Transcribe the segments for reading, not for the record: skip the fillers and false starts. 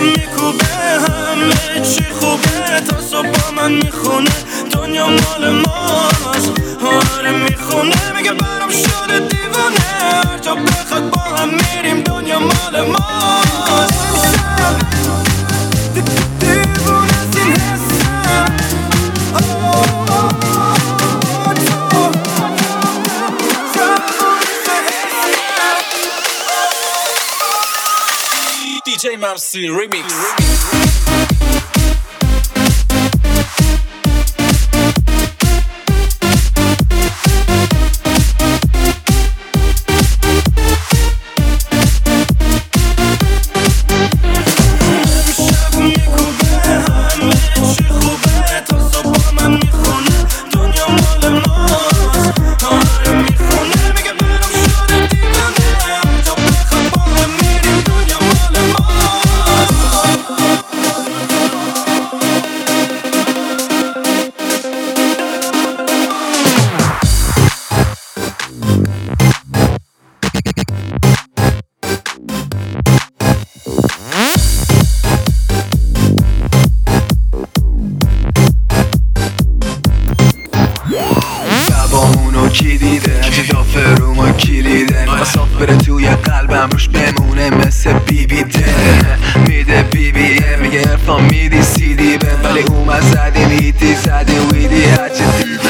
میکوبه همه چی خوبه تا صبح با من میخونه دنیا مال ماست آره میخونه میگه برام شده دیوانه هر جا بخواد با هم میریم دنیا مال ماست دیوونه از این حسم DJ Mamsi Remix. کی دیده اجداف روما کلیده مساف بره توی قلبم روش بمونه مثل بیده میده بیبیه میگه ارفان میدی سیدی بن ولی اومد زدیم هیتی زدیم ویدی هرچه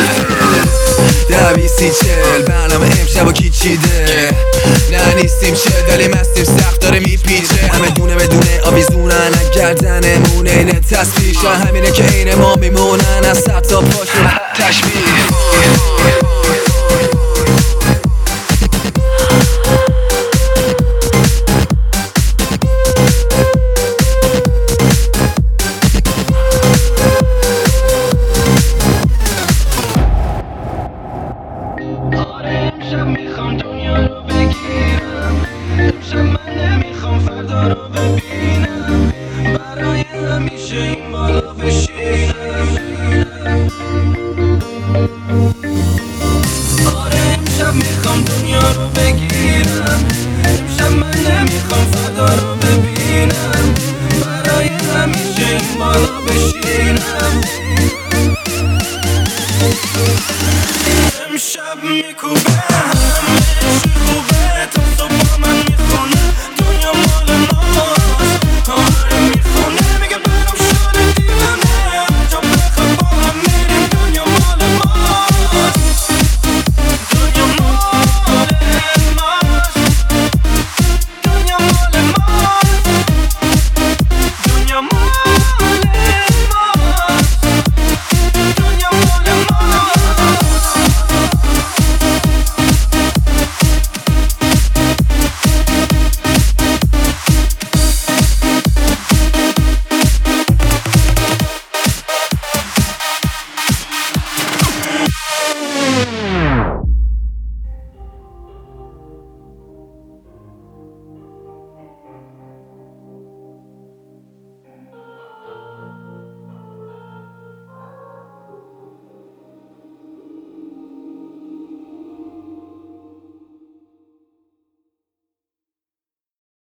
دویسی چل برنامه امشب و کی چیده نه نیستیم چل ولی مستیم سخت داره میپیچه همه دونه بدونه آویزونن گردنه مونه اینه تصویش همینه که اینه ما میمونن از سب تا پاشون تشبیه